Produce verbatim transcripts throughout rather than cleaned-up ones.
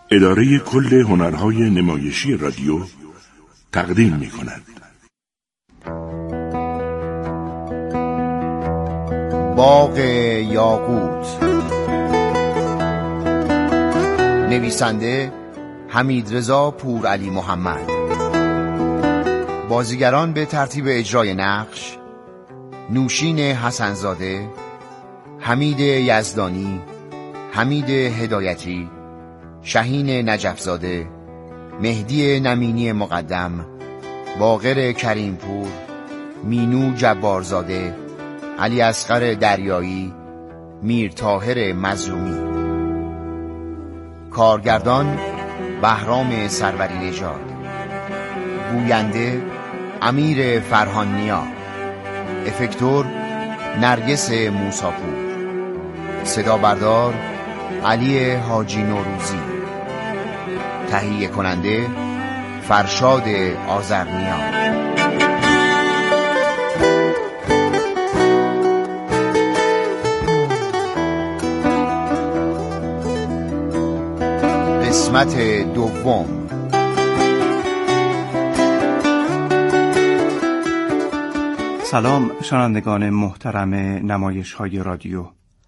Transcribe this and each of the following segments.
اداره کل هنرهای نمایشی رادیو تقدیم می کند. باغ یاقوت. نویسنده حمیدرضا پورعلی محمد. بازیگران به ترتیب اجرای نقش: نوشین حسنزاده، حمید یزدانی، حمید هدایتی، شهین نجفزاده، مهدی نمینی مقدم، باقر کریمپور، مینو جبارزاده، علی اصغر دریایی، میر طاهر مظلومی. کارگردان بهرام سروری نژاد. گوینده امیر فرهانیا. افکتور نرگس موساپور. صدا بردار علی حاجی نوروزی. تهیه کننده فرشاد آذرنیا. قسمت دوم. سلام شنوندگان محترم نمایش های رادیو.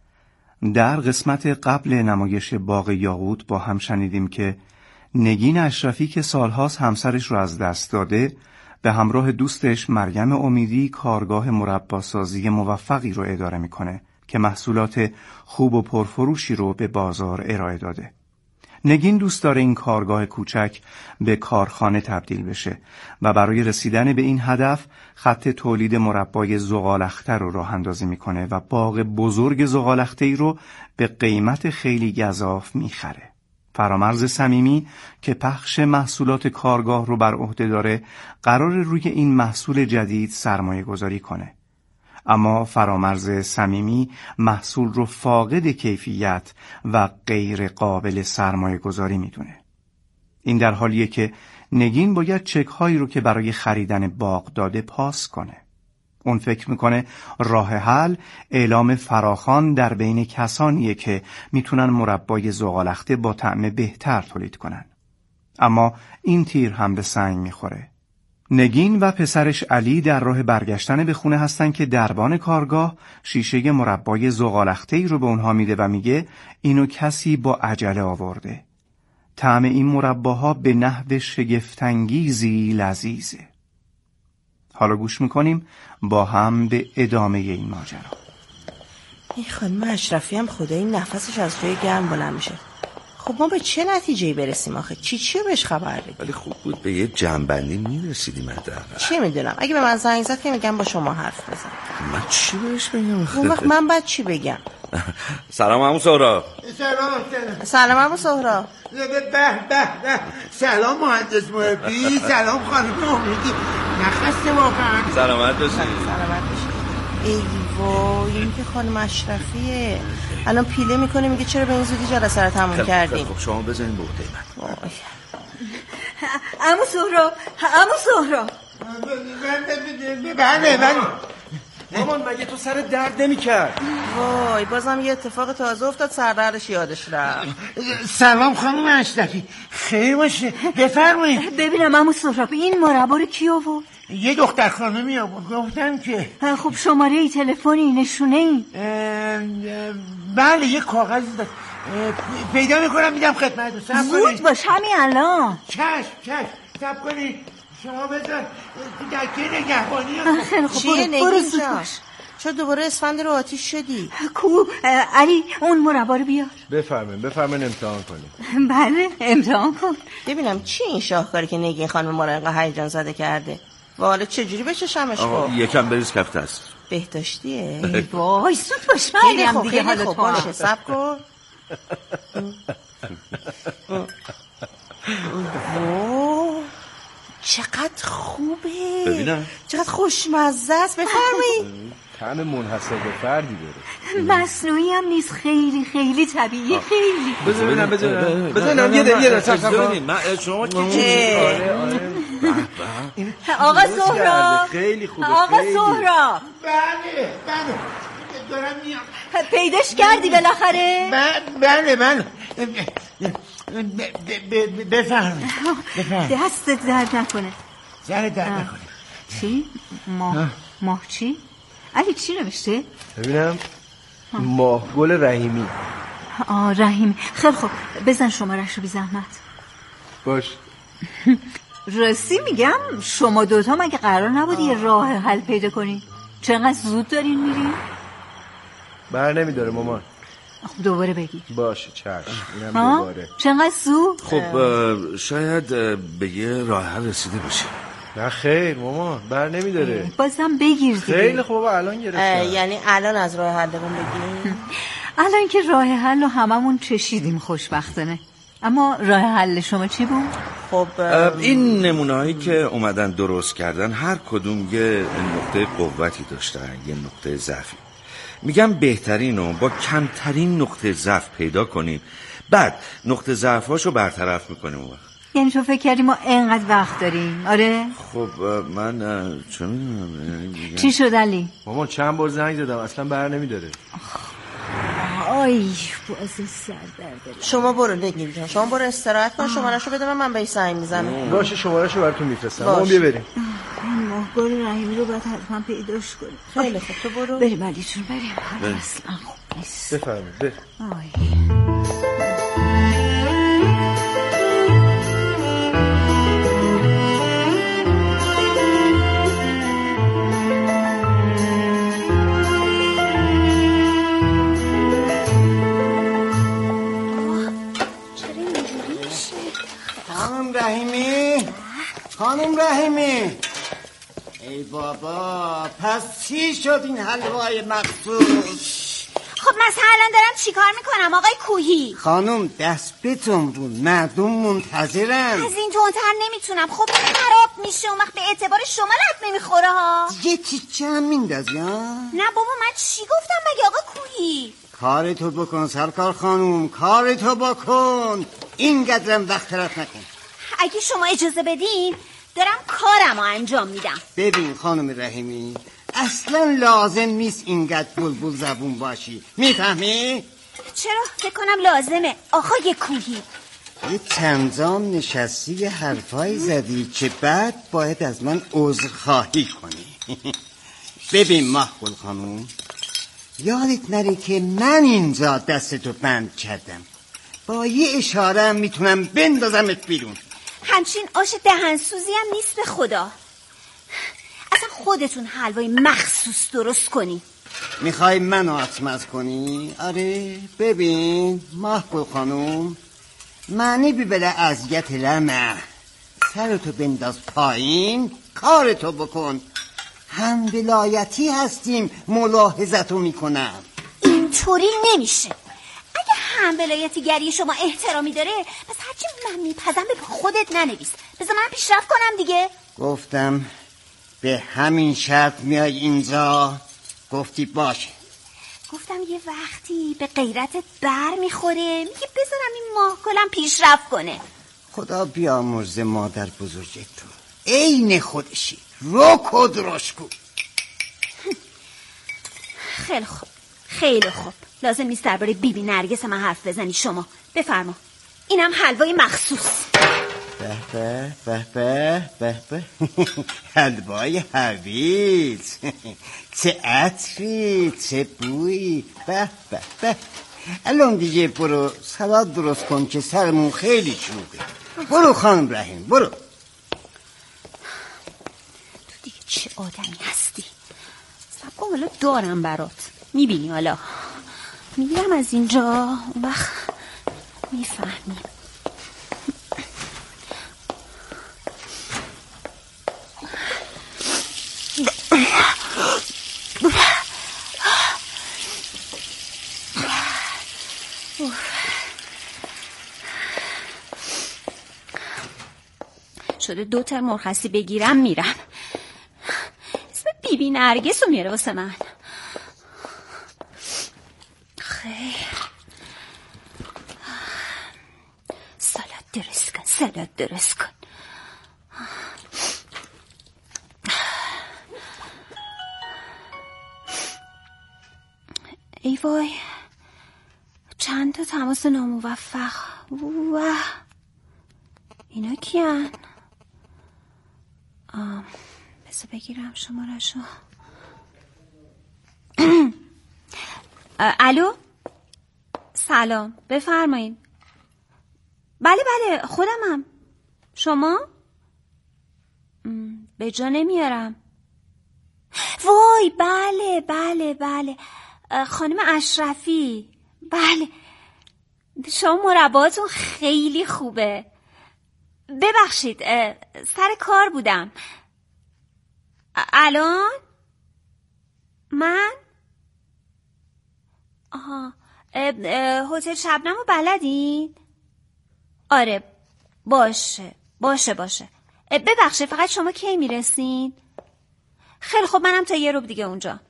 در قسمت قبل نمایش باغ یاقوت با هم شنیدیم که نگین اشرفی که سالهاست همسرش رو از دست داده به همراه دوستش مریم امیدی کارگاه مرباسازی موفقی رو اداره میکنه که محصولات خوب و پرفروشی رو به بازار ارائه داده. نگین دوست داره این کارگاه کوچک به کارخانه تبدیل بشه و برای رسیدن به این هدف خط تولید مربای زغال‌اخته رو راه اندازی میکنه و باغ بزرگ زغال‌اخته‌ای رو به قیمت خیلی گزاف میخره. فرامرز صمیمی که پخش محصولات کارگاه رو بر عهده داره قرار روی این محصول جدید سرمایه گذاری کنه. اما فرامرز صمیمی محصول رو فاقد کیفیت و غیر قابل سرمایه گذاری میدونه. این در حالیه که نگین باید چک هایی رو که برای خریدن باغ داده پاس کنه. اون فکر میکنه راه حل اعلام فراخوان در بین کسانیه که میتونن مربای زغال‌اخته با طعم بهتر تولید کنن. اما این تیر هم به سنگ میخوره. نگین و پسرش علی در راه برگشتن به خونه هستن که دربان کارگاه شیشه مربای زغال‌اخته‌ای رو به اونها میده و میگه اینو کسی با عجله آورده. طعم این مرباها به نحو شگفت‌انگیزی لذیذه. حالا گوش میکنیم با هم به ادامه این ماجرا. این خانم اشرفی هم خدایی نفسش از جای گرم بلند میشه. خب ما به چه نتیجه‌ای برسیم آخه؟ چی چی رو بهش خبر بدیم؟ ولی خوب بود به یه جنبندی میرسیدیم حداقل. چی میدونم اگه به من زنگ زد که میگم با شما حرف بزن. من چی بهش بگم؟ اون وقت من بعد چی بگم؟ سلام عمو سهراب. سلام سلام عمو سهراب. به به به سلام مهندس محبی. سلام خانم امیدی. نخسته واقعا. سلامت باشی. سلامت باشی. ای وای این که خانم اشرفیه. الان پیله میکنه میگه چرا به این زودی جلسه رو تموم کردیم. خب شما بزنین به عهده من. عمو سهراب عمو سهراب. بله بله. مامان مگه تو سر درد نمی کرد؟ وای بازم یه اتفاق تازه افتاد سردردش یادش رفت. سلام خانم اشرفی. خیر باشه بفرمایید. ببینم عمو سهراب این مربا رو کی آورد؟ یه دختر خانمی آورد گفتن که خب شماره ای تلفنی نشونه ای؟ بله یه کاغذی داد پیدا میکنم میدم خدمتتون. صبر کنید. زود باش همین الان. چشم چشم صبر کنید. شما بذار دکه نگهبانی. خیلی خوب برو زود باش. چرا دوباره اسفند رو آتیش شدی؟ کو علی اون مربا رو بیار. بفرمایید بفرمایید امتحان کنید. بله امتحان کن. ببینم چی این شاهکاری که نگین خانم ما رو انقدر هیجان زده کرده. و حالا چجوری بشه شمش خب؟ یکم بریز کف دست. بهداشتیه؟ وای زود باش. خیلی خوب دیگه حالا تو باشه. صبر کن. اوه چقدر خوبه. ببینم چقدر خوشمزه است. بفرمایید. طعم منحصر به فردی داره. مصنوعی هم نیست. خیلی خیلی طبیعیه. خیلی بذار ببینم بذار ببینم یه دقیقه یه دقیقه من شما کی آره آره آقا سهراب خیلی خوبه. آقا سهراب بله بله دارم میام. پیداش کردی بالاخره؟ بله بله بفرمایید بفرمایید. دستت درد نکنه. سر درد نکنه. چی؟ ماه ماه چی؟ علی چی نوشته؟ ببینم ماه گل رحیمی. آه رحیمی. خیلی خوب بزن شمارش رو بی زحمت. باش. راستی میگم شما دوتا مگه قرار نبودی یه راه حل پیدا کنی؟ چقدر زود دارین میرین؟ بر نمیداره مامان. خب دوباره بگی. باشه چشم. اینم دوباره. چقدر زود؟ خب شاید به یه راه حل رسیده باشه. نه خیر مامان بر نمیداره. بازم بگیر دیگه. خیلی خوب الان گرفتم. یعنی الان از راه حلمون بگیم؟ الان که راه حل رو هممون چشیدیم خوشبختانه. اما راه حل شما چی بود؟ خب این نمونه‌هایی که اومدن درست کردن هر کدوم یه نقطه قوتی داشتن، یه نقطه ضعفی. میگم بهترین رو با کمترین نقطه ضعف پیدا کنیم، بعد نقطه ضعفاشو برطرف میکنیم. اون وقت یعنی تو فکر کردی ما اینقدر وقت داریم؟ آره؟ خب من چه میدونم. چی شد علی؟ مامان چند بار زنگ زدم اصلا بر نمیداره. آی باز سر درد. شما برو نگین جان، شما برو استراحت کن، شمارهشو بده من من بهش زنگ میزنم. باشه شمارهشو براتون میفرستم. ما بیا بریم. این ماهگل رحیمی رو باید حتما پیداش کنیم. خیلی خوب تو برو. بریم علی جون بریم. اصلا خوب نیست. بفرمایید بریم. آی رحیمی خانم رحیمی ای بابا پس چی شد این حلوای مخصوص؟ خب مثلا الان دارم چیکار میکنم آقای کوهی؟ خانم دست بتون رو مردم منتظرن. از این تونتر نمیتونم. خب خراب میشه اون وقت به اعتبار شما رد نمیخوره ها. یه تیکه هم میندازی ها؟ نه بابا من چی گفتم مگه آقا کوهی؟ کارتو بکن سرکار خانم کارتو بکن. اینقدرم وقت طرف نکن. اگه شما اجازه بدین دارم کارمو انجام میدم. ببین خانم رحیمی اصلا لازم نیست اینقدر بلبل زبون باشی میفهمی؟ چرا؟ فکر کنم لازمه آقای کوهی. یه چمزام نشستی یه حرفایی زدی که بعد باید از من عذر خواهی کنی. ببین ماهگل خانم یادت نره که من اینجا دستتو بند کردم، با یه اشاره هم میتونم بندازمت بیرون. همچین آش دهنسوزی هم نیست به خدا. اصلا خودتون حلوای مخصوص درست کنی. میخوای منو اطمز کنی؟ آره ببین ماهگل خانوم معنی ببره اذیت لمه. سرتو بنداز پایین کارتو بکن. هم ولایتی هستیم ملاحظتو میکنم. اینطوری نمیشه. اگه هم ولایتی گری شما احترامی داره پس هرچی من میپزم به خودت ننویس. بذار من پیشرفت کنم دیگه. گفتم به همین شرط میای اینجا؟ گفتی باشه. گفتم یه وقتی به غیرتت بر میخوره میگه بذارم این ماهگلم پیشرفت کنه. خدا بیامرز مادر بزرگت تو عین خودشی. روک و درشکو. خیلی خوب خیلی خوب لازم نیست درباره بی بی نرگس من حرف بزنی. شما بفرما اینم حلوای مخصوص. به به به به به به حلوای حویج. چه عطری چه بویی. به به به الان دیگه برو سلات درست کن که سرمون خیلی چوبه. برو خانم رحیم برو. تو دیگه چه آدمی هستی؟ سب کن حالا دارم برات میبینی. حالا میگم از اینجا اون وقت میفهمی. شده دو تر مرخصی بگیرم میرم. اسم بی بی نرگس رو میاره واسه من. خیر سالاد درست کن سالاد درست کن. ای وای چند تا تماس ناموفق. واه اینا کیان؟ آم بذار بگیرم شماره‌شو. الو سلام بفرمایید. بله بله خودمم. شما؟ به جا نمیارم. وای بله بله بله خانم اشرفی. بله شما مرباتون خیلی خوبه. ببخشید سر کار بودم. الان من آها هتل شبنمو بلدین؟ آره باشه باشه باشه. ببخشید فقط شما کی میرسین؟ خیلی خب منم تا یه روب دیگه اونجا.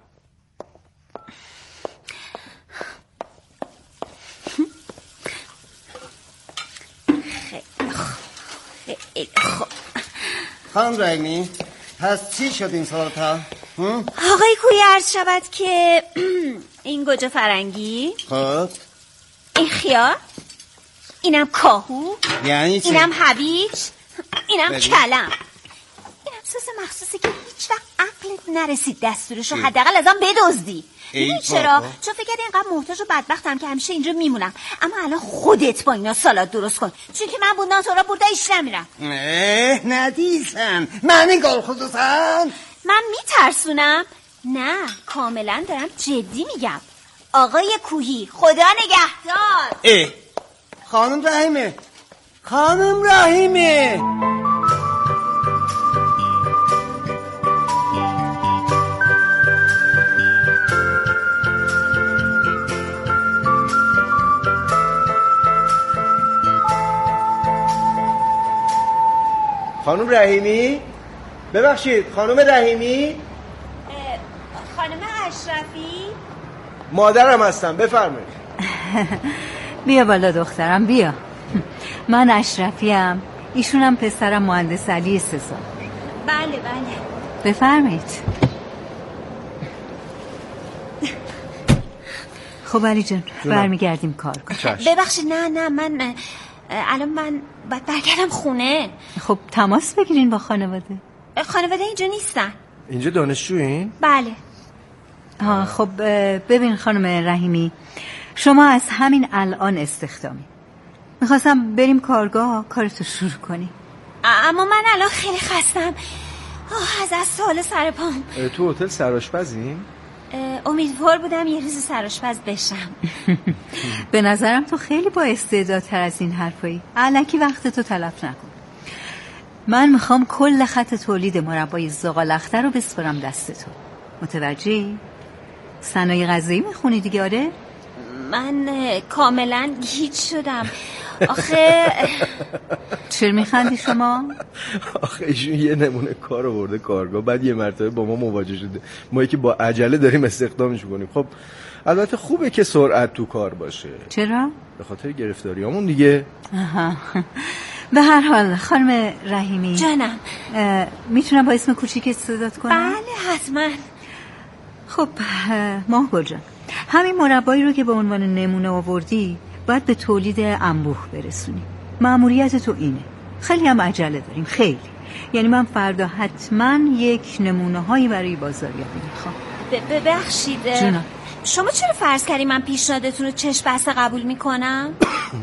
خیلی خوب خیلی خوب. خانم رحیمی پس چی شد این سالتا؟ آقای کوی عرض شود که این گوجه فرنگی، خب این خیار، اینم کاهو، یعنی چی؟ اینم هویج، اینم بلی. کلم، اینم سس مخصوصی که هیچ وقت عقلت نرسید دستورشو حداقل ازم بدزدی. این چرا؟ چون فکر کردی اینقدر محتاج و بدبختم که همیشه اینجا میمونم. اما الان خودت با اینا سالاد درست کن، چون که من بودن تو را برده ایش نمیرم. نه ندیسن من این گل خصوصا من میترسونم؟ نه کاملا دارم جدی میگم. آقای کوهی خدا نگهدار. اه خانم رحیمه خانم رحیمه خانم رحیمی؟ ببخشید خانم رحیمی؟ خانم اشرفی؟ مادرم هستم بفرمایید. بیا بالا دخترم بیا. من اشرفیم، ایشونم پسرم مهندس علی سزار. بله بله بفرمایید. خب علی جان برمیگردیم کار کن. ببخشید نه نه من الان من باید برگردم خونه. خب تماس بگیرین با خانواده. خانواده اینجا نیستن. اینجا دانشجویین؟ بله. آه خب ببین خانم رحیمی، شما از همین الان استخدامی. میخواستم بریم کارگاه کارتو شروع کنی. اما من الان خیلی خستم. آه از از سال سر پام. تو هتل سرآشپزین؟ امیدوار بودم یه روز سرآشپز بشم. به نظرم تو خیلی با استعدادتر از این حرفایی. الکی وقتتو تلف نکن. من میخوام کل خط تولید مربای زغال‌اخضر رو بسپرم دست تو. متوجهی؟ صنایع غذایی میخونی دیگه؟ آره؟ من کاملا گیج شدم. آخه چرا میخندی شما؟ آخه ایشون یه نمونه کار آورده کارگاه، بعد یه مرتبه با ما مواجه شده. ما که با عجله داریم استخدامش کنیم. خب البته خوبه که سرعت تو کار باشه. چرا؟ به خاطر گرفتاریامون دیگه. آها. به هر حال خانم رحیمی جانم میتونم با اسم کوچیکت صدات کنم؟ بله حتما. خب ماهگل جان، همین مربایی رو که به عنوان نمونه آوردی باید به تولید انبوه برسونی. مأموریت تو اینه. خیلی هم عجله داریم خیلی. یعنی من فردا حتما یک نمونه هایی برای بازاریابی میخوام. ببخشید جونم شما چرا فرض کردی من پیشنهادتون رو چشم بسته قبول میکنم؟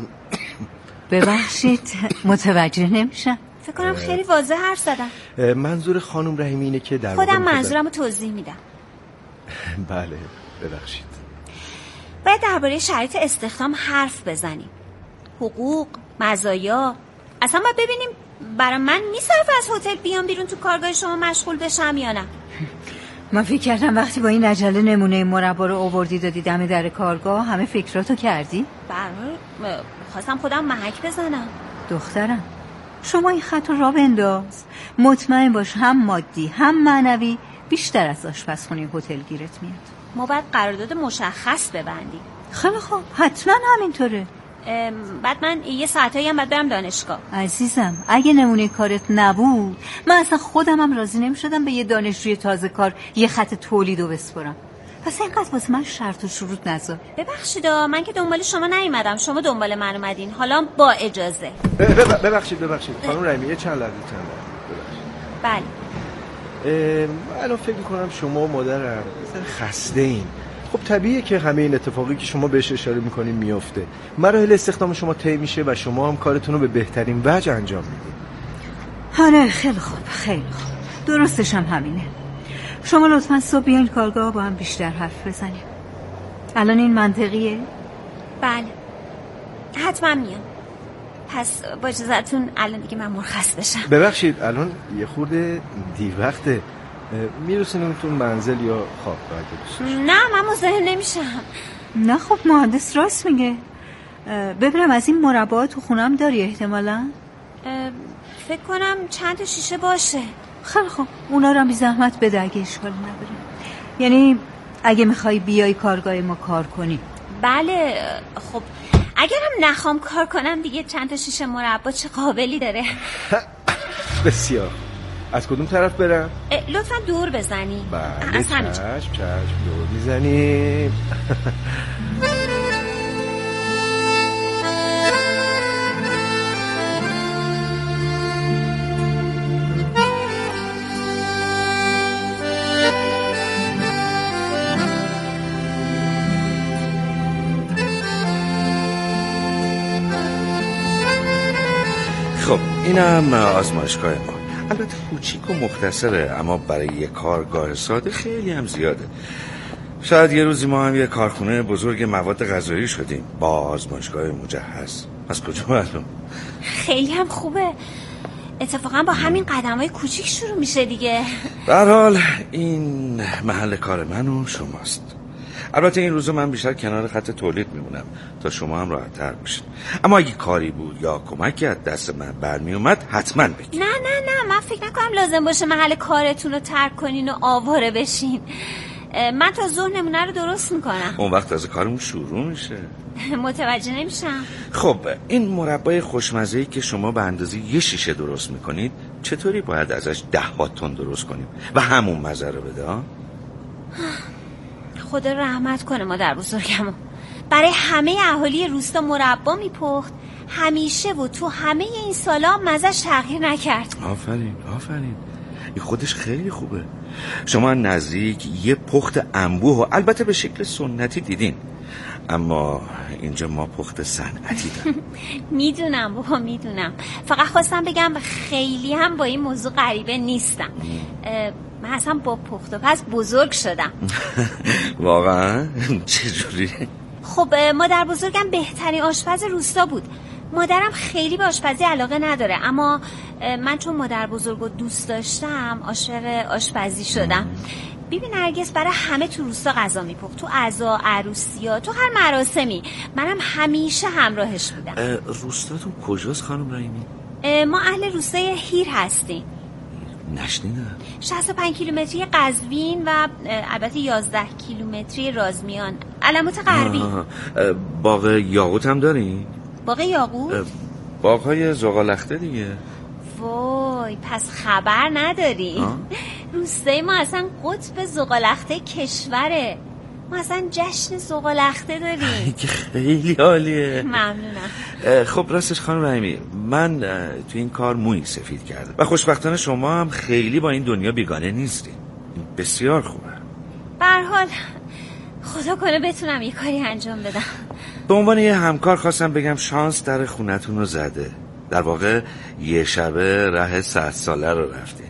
ببخشید متوجه نمیشم. فکر کنم خیلی واضح حرف زدم. منظور خانم رحیمی اینه که در خودم منظورم رو توضیح میدم. بله ببخشید. باید درباره شرایط استخدام حرف بزنیم. حقوق، مزایا. اصلا باید ببینیم برای من میصرفه از هتل بیام بیرون تو کارگاه شما مشغول بشم یا نه. من فکر کردم وقتی با این عجله نمونه مربا رو آوردی دادی دم در کارگاه همه فکراتو کردی؟ برای خواستم خودم محک بزنم. دخترم شما این خط رو را بنداز. مطمئن باش هم مادی هم معنوی بیشتر از آشپزخونه هتل گیرت میاد. ما باید قرارداد مشخص ببندیم. خیلی خوب حتما همینطوره. بعد من یه ساعتایی هم باید برم دانشگاه. عزیزم اگه نمونه کارت نبود من اصلا خودم هم راضی نمی شدم به یه دانشجوی تازه کار یه خط تولیدو بسپرم. پس اینقدر واسه من شرط و شروط نذار. ببخشید من که دنبال شما نیومدم، شما دنبال من اومدین. حالا با اجازه. ببخشید ببخشید خانم رحیمی، یه چند لحظه چند لحظه ببخشید. بله. الان فکر می‌کنم شما مادرم خسته این. خب طبیعیه که همه این اتفاقی که شما بهش اشاره می‌کنین میفته. مراحل استخدام شما طی میشه و شما هم کارتون رو به بهترین وجه انجام میدید. آره خیلی خوب خیلی خوب. درستش هم همینه. شما لطفاً صبح بیاین کارگاه با هم بیشتر حرف بزنیم. الان این منطقیه؟ بله. حتما میام. پس با اجازهتون الان دیگه من مرخص بشم. ببخشید الان یه خورده دیر وقته. میرسونیمتون منزل یا خواب باید؟ نه من مزاحم نمیشم. نه خب مهندس راست میگه. ببینم از این مربعات تو خونم داری احتمالاً؟ فکر کنم چند تا شیشه باشه. خیلی خب اونا رو بی زحمت بده اگه اشکالی نداره. یعنی اگه میخوای بیای کارگاه ما کار کنی. بله خب اگرم نخوام کار کنم دیگه چند تا شیشه مربا چه قابلی داره. بسیار. از کدوم طرف برم؟ لطفا دور بزنی. بله چشم چشم دور میزنیم. خب اینم آزمایشگاه ما. البته کوچیک و مختصره اما برای یه کارگاه ساده خیلی هم زیاده. شاید یه روزی ما هم یه کارخونه بزرگ مواد غذایی شدیم با آزمایشگاه مجهز. از کجا معلوم؟ خیلی هم خوبه. اتفاقا با همین قدم‌های کوچیک شروع میشه دیگه. به هر حال این محل کار من و شماست. البته این روزا من بیشتر کنار خط تولید میمونم تا شما هم راحت تر باشین. اما اگه کاری بود یا کمکی از دست من برمی اومد حتما بگید. نه نه نه من فکر نکنم لازم باشه محل کارتون رو ترک کنین و آواره بشین. من تا ظهر نمونه رو درست میکنم. اون وقت از کارمون شروع میشه. متوجه نمیشم. خب این مربای خوشمزه‌ای که شما به اندازه یه شیشه درست میکنید چطوری باید ازش ده ها تن درست کنیم و همون مزه رو بده؟ خدا رحمت کنه مادر بزرگمو. برای همه اهالی روستا مربا میپخت همیشه و تو همه این سالا مزه‌اش تغییر نکرد. آفرین آفرین، این خودش خیلی خوبه. شما نزدیک یه پخت انبوه و البته به شکل سنتی دیدین، اما اینجا ما پخت صنعتی داریم. میدونم بابا میدونم، فقط خواستم بگم خیلی هم با این موضوع غریبه نیستم. من اصلا با پخت و پز بزرگ شدم. واقعا؟ چجوری؟ خب مادر بزرگم بهترین آشپز روستا بود. مادرم خیلی به آشپزی علاقه نداره، اما من چون مادر بزرگو دوست داشتم عاشق آشپزی شدم. ببین نرگس برای همه تو روستا غذا میپخت، تو عزا، عروسیا، تو هر مراسمی. منم همیشه همراهش بودم. روستاتون کجاست خانم رحیمی؟ ما اهل روستای هیر هستیم. نشنیدم. شصت و پنج کیلومتری قزوین و البته یازده کیلومتری رازمیان، علامت غربی. باغ یاقوت هم دارین؟ باغ یاقوت؟ باغ‌های زغالخته دیگه. وای پس خبر نداری؟ روستای ما اصلا قطب زغالخته کشوره. ما اصلا جشن زغالخته داریم. خیلی عالیه. ممنونم. خب راستش خانم رحیمی، من تو این کار موی سفید کردم و خوشبختانه شما هم خیلی با این دنیا بیگانه نیستین. بسیار خوبه. به هر حال خدا کنه بتونم یه کاری انجام بدم. به عنوان یه همکار خواستم بگم شانس در خونتون رو زده. در واقع یه شبه ره صد ساله رو رفتین.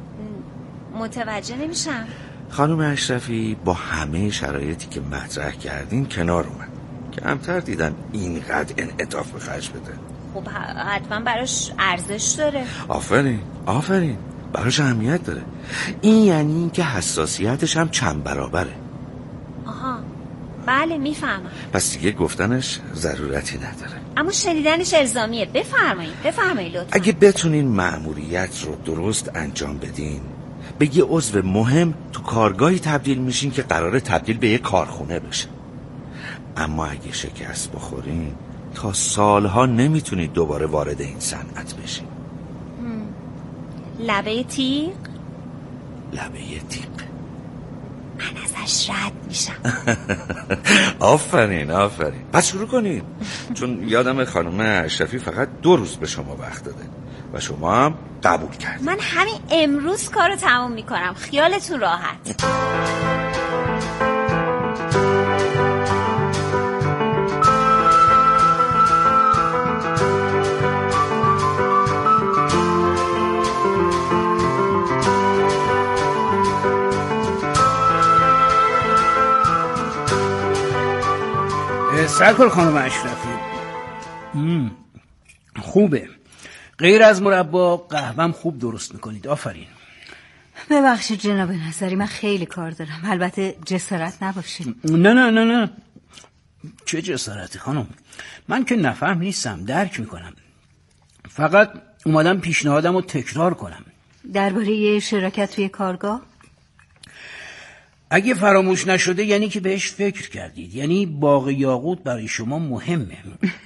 متوجه نمیشم. خانم اشرفی با همه شرایطی که مطرح کردین کنار اومد. کمتر دیدن اینقدر انعطاف به خرج بده. خب حتما براش ارزش داره. آفرین آفرین، براش اهمیت داره. این یعنی این که حساسیتش هم چند برابره. آها بله میفهمم. پس دیگه گفتنش ضرورتی نداره، اما شنیدنش الزامیه. بفرمایید بفرمایید لطفا. اگه بتونین مأموریت رو درست انجام بدین به یه عضو مهم تو کارگاهی تبدیل میشین که قراره تبدیل به یه کارخونه بشه. اما اگه شکست بخورین تا سالها نمیتونید دوباره وارد این صنعت بشین. لبه تیغ؟ لبه تیغ. من ازش رد میشم. آفرین آفرین. پس شروع کنید. چون یادم خانم اشرفی فقط دو روز به شما وقت داده و شما هم قبول کرد. من همین امروز کارو تموم میکنم، خیالتون راحت. سرکار خانم اشرفی، خوبه. غیر از مربا قهوه‌ام خوب درست میکنید. آفرین. ببخشید جناب نظری، من خیلی کار دارم. البته جسارت نباشه. نه نه نه نه چه جسارتی خانم، من که نفهم نیستم، درک میکنم. فقط اومدم پیشنهادم رو تکرار کنم. درباره شراکت توی کارگاه؟ اگه فراموش نشده یعنی که بهش فکر کردید، یعنی باغ یاقوت برای شما مهمه.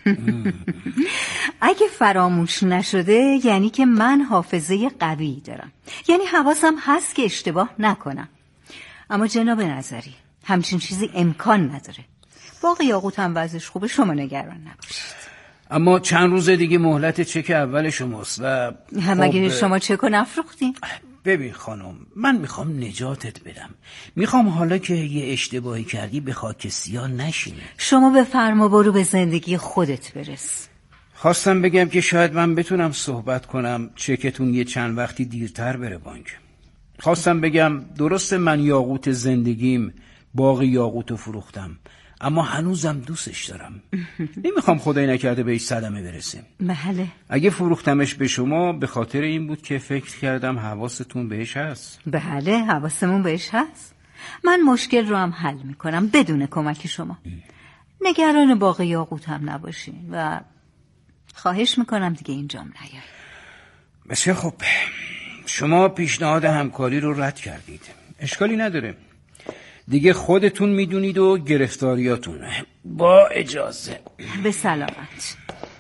اگه فراموش نشده یعنی که من حافظه قوی دارم، یعنی حواسم هست که اشتباه نکنم. اما جناب نظری، همچین چیزی امکان نداره. باغ یاقوت هم وضعش خوبه، شما نگران نباشید. اما چند روز دیگه مهلت چک اول شماست و مگه خب... شما چک نفروختین؟ ببین خانم، من میخوام نجاتت بدم. میخوام حالا که یه اشتباهی کردی به خاک سیاه نشینی. شما به فرما برو، به زندگی خودت برس. خواستم بگم که شاید من بتونم صحبت کنم چکتون یه چند وقتی دیرتر بره بانک. خواستم بگم درسته من یاقوت زندگیم باغ یاقوتو فروختم، اما هنوزم دوستش دارم. نمیخوام خدای نکرده بهش صدمه برسه. بله. اگه فروختمش به شما به خاطر این بود که فکر کردم حواستون بهش هست. بله، حواسمون بهش هست. من مشکل رو هم حل میکنم بدون کمک شما. نگران باغ یاقوت هم نباشین و خواهش میکنم دیگه اینجام نیاین. بسیار خوب، شما پیشنهاد همکاری رو رد کردید. اشکالی نداره، دیگه خودتون میدونید و گرفتاریاتون. با اجازه. به سلامت.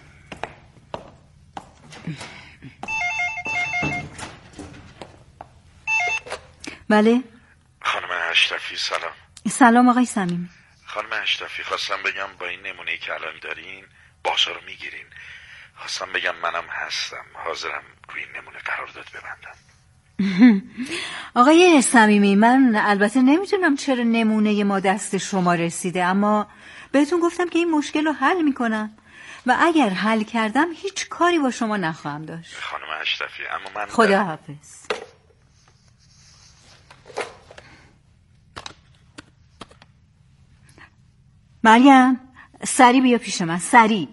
بله خانم اشرفی، سلام. سلام آقای صمیمی. خانم اشرفی، خواستم بگم با این نمونه‌ای که الان دارین باشا رو میگیرین. خواستم بگم منم هستم، حاضرم روی این نمونه قرارداد ببندم. آقای صمیمی، من البته نمیتونم چرا نمونه ما دست شما رسیده، اما بهتون گفتم که این مشکل رو حل میکنم و اگر حل کردم هیچ کاری با شما نخواهم داشت. خانم اشرفی، اما من خدا حافظ. مریم، سری بیا پیش من، سری.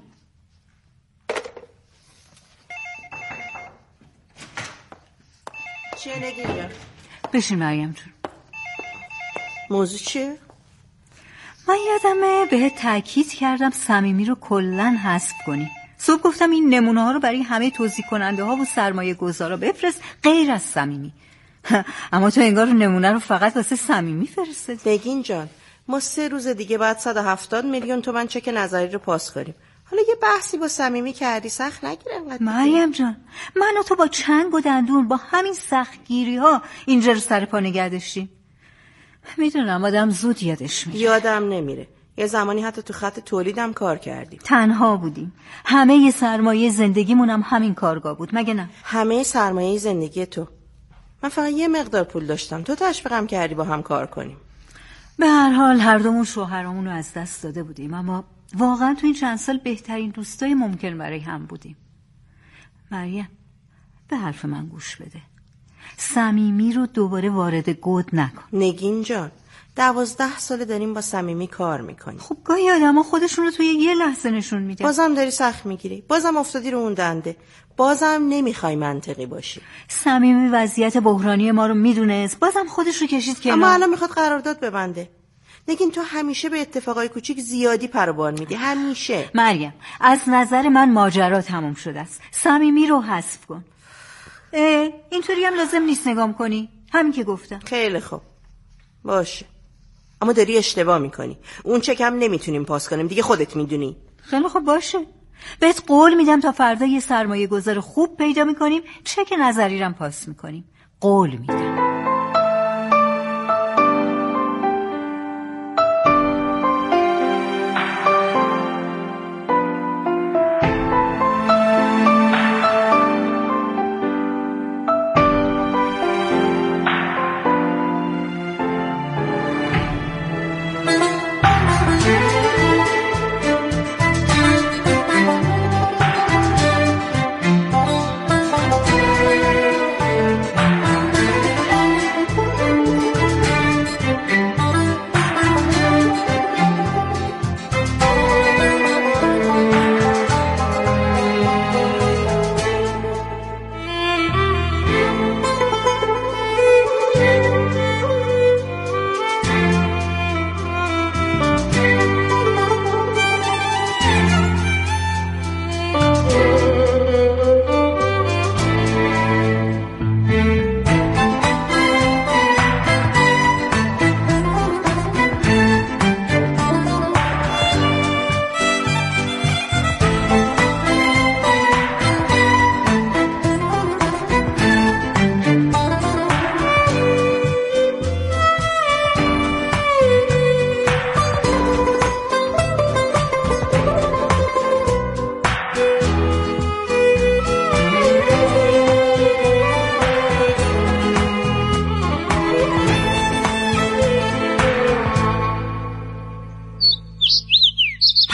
چیه نگیرم؟ بشین مریم جون. موضوع چیه؟ من یادمه بهت تأکید کردم صمیمی رو کلن حذف کنی. صبح گفتم این نمونه ها رو برای همه توزیع کننده ها و سرمایه گذارا بفرست غیر از صمیمی. اما تو انگار نمونه رو فقط واسه صمیمی فرستادی. بگین جان، ما سه روز دیگه بعد صد و هفتاد میلیون تومن چک نظری رو پاس کنیم. حالا یه بحثی با صمیمی کردی، سخت نگیره انقدر. مریم جان، من و تو با چنگ و دندون با همین سختگیری ها اینجا رو سر پا نگه داشتیم. میدونم آدم زود یادش میره. یادم نمیره، یه زمانی حتی تو خط تولیدم کار کردیم. تنها بودیم، همه ی سرمایه زندگیمون هم همین کارگاه بود، مگه نه؟ همه سرمایه زندگی تو. من فقط یه مقدار پول داشتم، تو تشویقم کردی با هم کار کنیم. به هر حال هر دومون شوهرامون رو از دست داده بودیم، اما واقعا تو این چند سال بهترین دوستای ممکن برای هم بودیم. مریم، به حرف من گوش بده. صمیمی رو دوباره وارد گود نکن. نگین جان، دوازده ساله داریم با صمیمی کار میکنیم. خب گاهی آدما خودشون رو توی یه لحظه نشون میده. بازم داری سخت میگیری، بازم افتادی رو اون دنده، بازم نمیخوای منطقی باشی. صمیمی وضعیت بحرانی ما رو میدونست، بازم خودش رو کشید کنار. اما الان میخواد قرارداد ببنده. نگین، تو همیشه به اتفاقای کوچیک زیادی پروبال میدی، همیشه. مریم، از نظر من ماجرا تموم شده است. صمیمی رو حذف کن. اینطوری هم لازم نیست نگام کنی، همین که گفتم. خیلی خوب باشه، اما داری اشتباه میکنی. اون چکم نمیتونیم پاس کنیم دیگه، خودت میدونی. خیلی خوب باشه، بهت قول میدم تا فردا یه سرمایه گذار خوب پیدا میکنیم، چک نظری رم پاس میکنیم. قول میدم.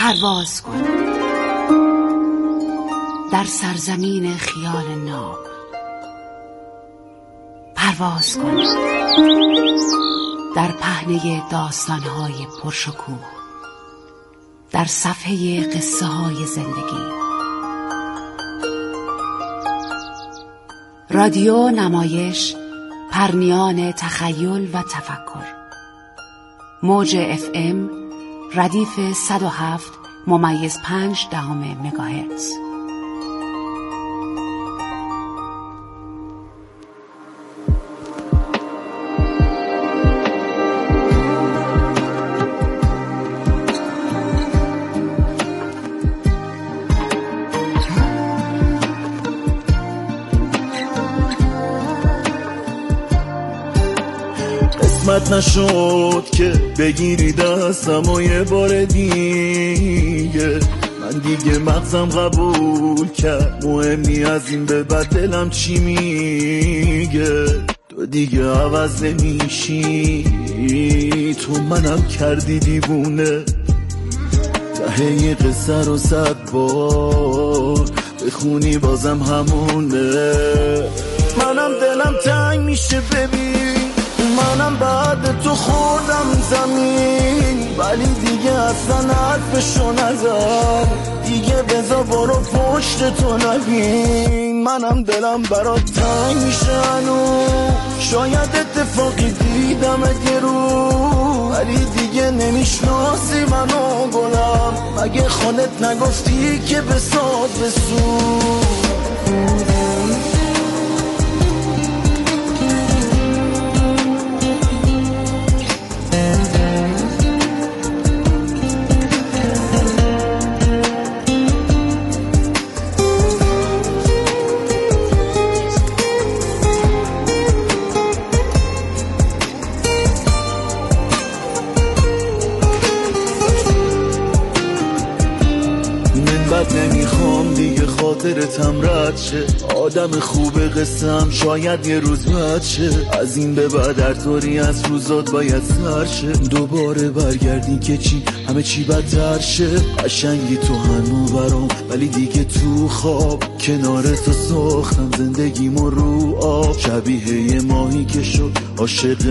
پرواز کن در سرزمین خیال ناب، پرواز کن در پهنه داستان‌های پرشکوه، در صفحه قصه های زندگی. رادیو نمایش، پرنیان تخیل و تفکر. موج اف ام ردیف صد و هفت ممیز پنج دهم مگاهرتز. قسمت نشد که بگیری دستم و یه بار دیگه، من دیگه مغزم قبول کرد مهمی از این به بعد دلم چی میگه. تو دیگه عوض نمیشی، تو منم کردی دیوونه، ته یه قصه رو صد بار بخونی بازم همونه. منم دلم تنگ میشه ببین، منم بعد تو خوردم زمین، ولی دیگه اصلا حرفشو نزن، دیگه بذار برو پشت تو نبین. منم دلم برات تنگ میشه هنو، شاید اتفاقی دیدمت یه رو، ولی دیگه نمیشناسی منو گلم، مگه خودت نگفتی که بساز بسوز. نمیخوام دیگه خاطرتم رد شه، آدم خوب قصم شاید یه روز بد شه، از این به بعد هر طوری از روزات باید سر شه، دوباره برگردی که چی همه چی بدتر شه. قشنگی تو هنو برام، ولی دیگه تو خواب کنار تو ساختم زندگیمو رو آب، شبیه یه ماهی که شد عاشق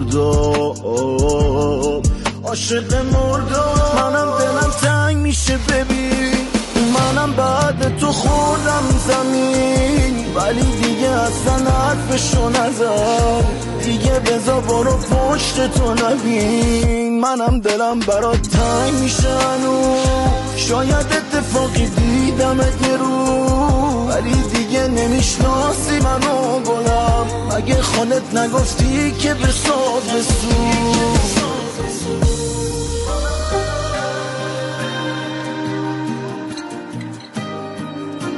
مرداب، عاشق مرداب. منم دلم تنگ میشه ببین، منم بعد تو خوردم زمین، ولی دیگه اصلا حرفشو نزن، دیگه بذار برو پشت تو نبین. منم دلم برات تنگ میشه هنو، شاید اتفاقی دیدمت یه رو، ولی دیگه نمیشناسی منو گلم، مگه خودت نگفتی که بساز بسوز.